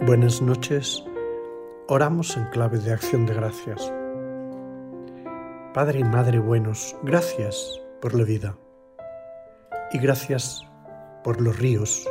Buenas noches, oramos en clave de acción de gracias. Padre y Madre buenos, gracias por la vida y gracias por los ríos.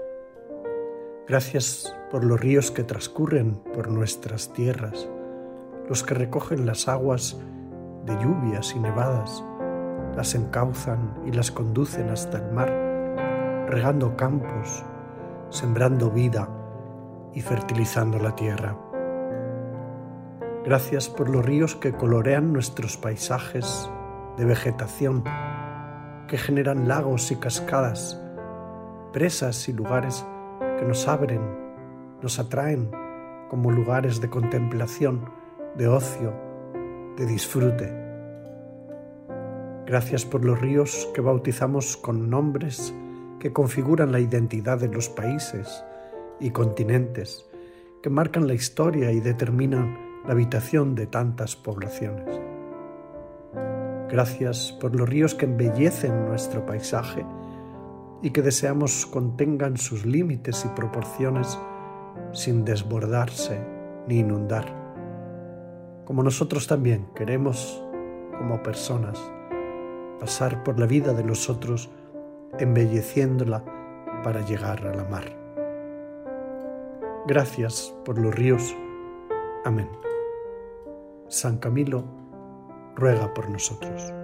Gracias por los ríos que transcurren por nuestras tierras, los que recogen las aguas de lluvias y nevadas, las encauzan y las conducen hasta el mar, regando campos, sembrando vida y fertilizando la tierra. Gracias por los ríos que colorean nuestros paisajes de vegetación, que generan lagos y cascadas, presas y lugares que nos abren, nos atraen como lugares de contemplación, de ocio, de disfrute. Gracias por los ríos que bautizamos con nombres que configuran la identidad de los países y continentes, que marcan la historia y determinan la habitación de tantas poblaciones. Gracias por los ríos que embellecen nuestro paisaje y que deseamos contengan sus límites y proporciones sin desbordarse ni inundar. Como nosotros también queremos, como personas, pasar por la vida de los otros, embelleciéndola para llegar a la mar. Gracias por los ríos. Amén. San Camilo ruega por nosotros.